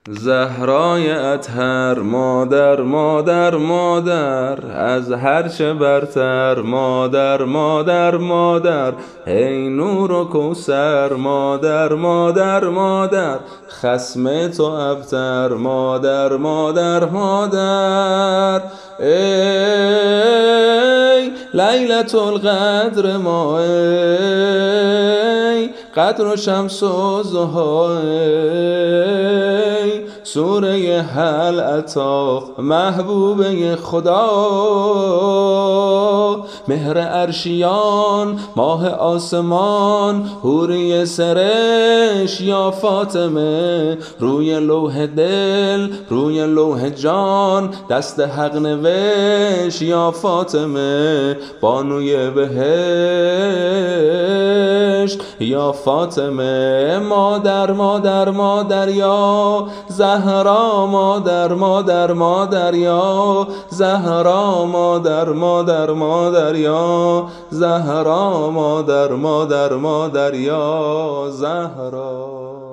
زهرای اطهر، مادر مادر مادر، از هر چه برتر، مادر مادر مادر، ای نور و کوثر، مادر مادر مادر، خصم تو ابتر، مادر مادر مادر. ای لیلة القدر ما، ای قدر و شمس و ضحی، سوره هل اتی، محبوبه خدا، مهر عرشیان، ماه آسمان، حوری سرش یا فاطمه، روی لوح دل، روی لوح جان، دست حق نوشت یا فاطمه، بانوی بهشت یا فاطمه. مادر مادر مادر یا زهرا، مادر مادر مادر یا زهرا، مادر مادر مادر یا زهرا، مادر مادر مادر یا زهرا.